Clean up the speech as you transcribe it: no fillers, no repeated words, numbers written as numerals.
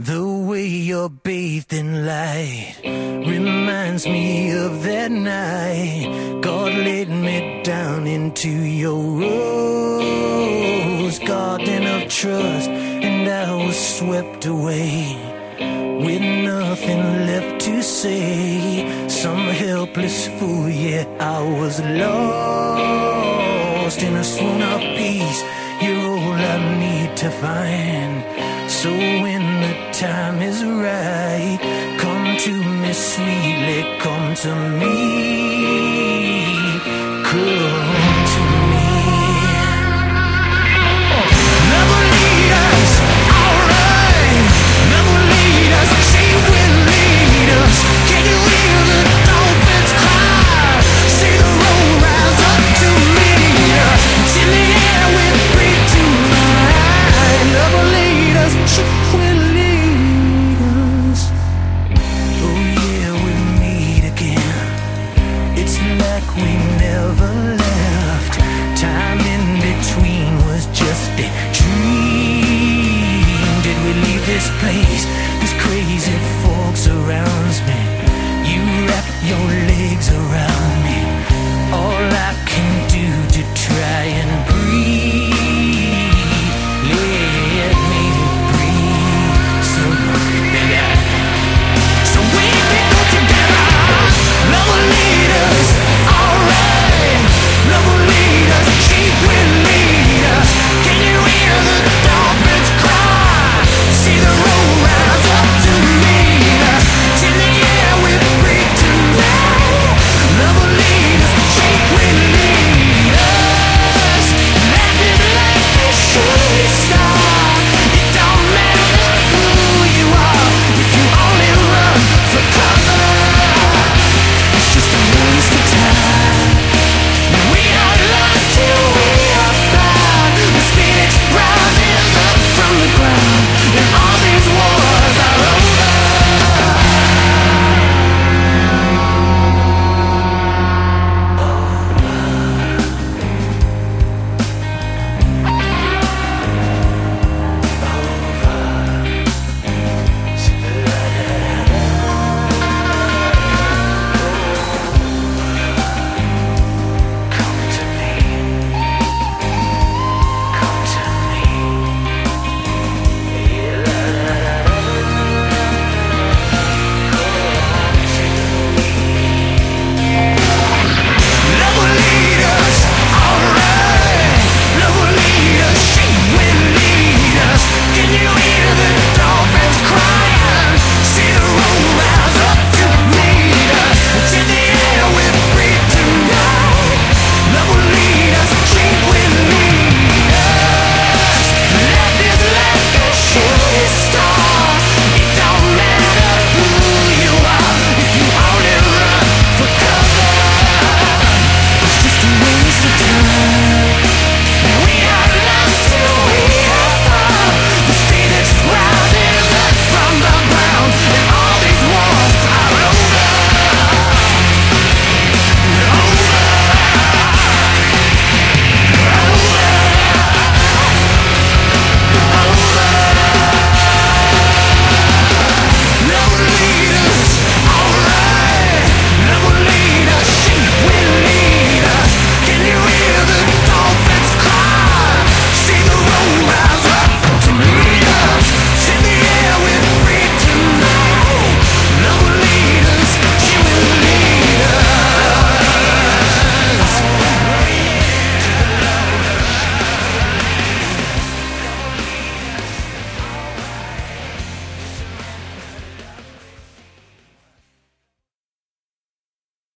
The way you're bathed in light reminds me of that night God laid me down into your rose garden of trust, and I was swept away with nothing left to say. Some helpless fool, yeah, I was lost in a swoon of peace. You're all I need to find. So when the time is right, come to me sweetly, come to me, come to me. Never lead us, alright. Never lead us, she will lead us. Can you hear the dolphins cry? See the road rise up to meet us. It's in the air with breathe tonight. Never lead us, she will lead us. Oh yeah, we meet again. It's like we never left. Time in between was just a dream. Did we leave this place? This crazy fog surrounds me. You wrap your legs around me.